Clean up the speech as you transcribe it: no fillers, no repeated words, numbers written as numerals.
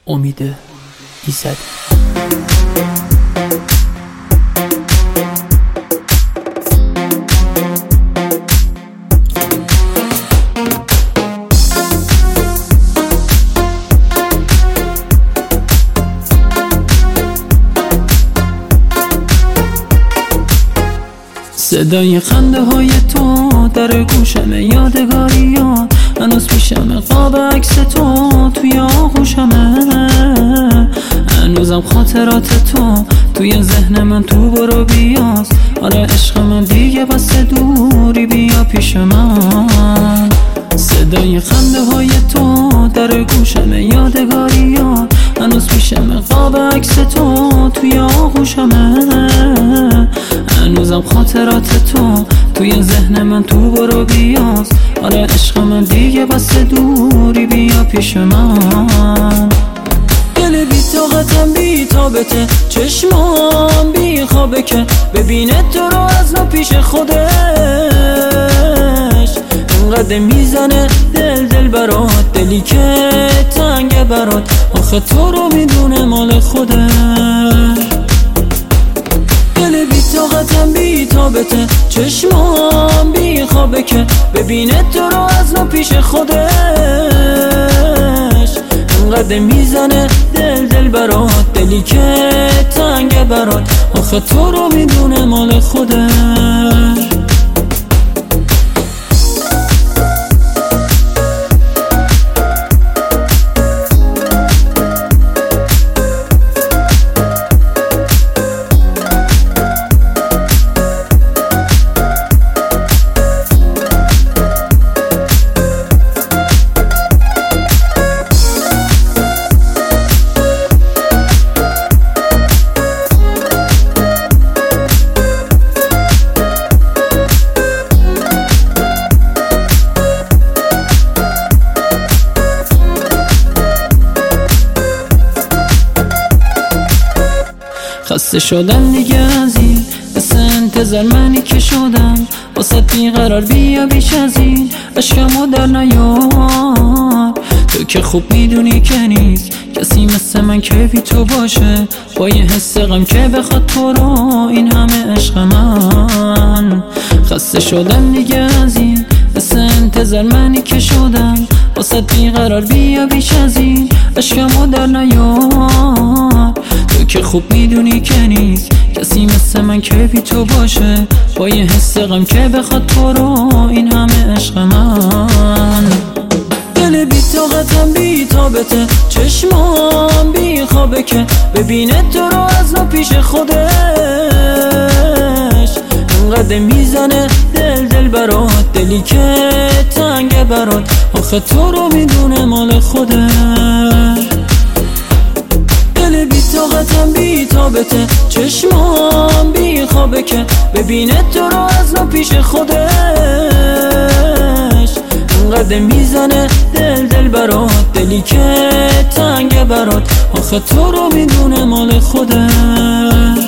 امید ایزدی. صدای خنده های تو در گوشمه، یادگاریات هنوز پیشمه، قاب عکس تو توی آغوشمه، هنوزم خاطرات تو توی ذهن من تو برو بیاست. آره عشق من دیگه بس دوری، بیا پیش من. صدای خنده های تو در گوشمه، یادگاریات هنوز پیشمه، قاب عکس تو توی آغوشمه، هنوزم خاطرات تو توی ذهن من تو برو بیاست. آره عشق من دیگه بس دوری، بیا پیش من. دل بی طاقتم بی تابته، چشمام بی خوابه که ببینه تو رو از نو پیش خودش. انقدر میزنه دل برات، دلی که تنگه برات، آخه تو رو میدونه مال خودش. دل بی طاقتم بی تابته، چشمام بی خوابه که ببینه تو رو از نو پیش خودش. انقدر میزنه دل برات، دلی که تنگه برات، آخه تو رو میدونه مال خودش. خسته شدم دیگه از این مثل انتظار، منی که شدم واسه بیقرار، بیا بیش از این عشقمو در نیار. تو که خوب میدونی که نیست کسی مثل من که بی تو باشه، با یه حس غم که بخواد تو رو این همه عشق من. خسته شدم دیگه از این مثل انتظار، منی که شدم واسه بیقرار، بیا بیش از این عشقمو در نیار. تو که خوب میدونی که نیست کسی مثل من که بی تو باشه، با یه حس غم که بخواد تو رو این همه عشق من. دل بی طاقتم بی تابته، چشمام بی خوابه که ببینه تو رو از نو پیش خودش. انقدر میزنه دل برات، دلی که تنگه برات، آخه تو رو میدونه مال خودش. دل بی طاقتم بی تابته، چشمام بی خوابه که ببینه تو رو از نو پیش خودش. انقدر میزنه دل برات، دلی که تنگه برات، آخه تو رو میدونه مال خودش.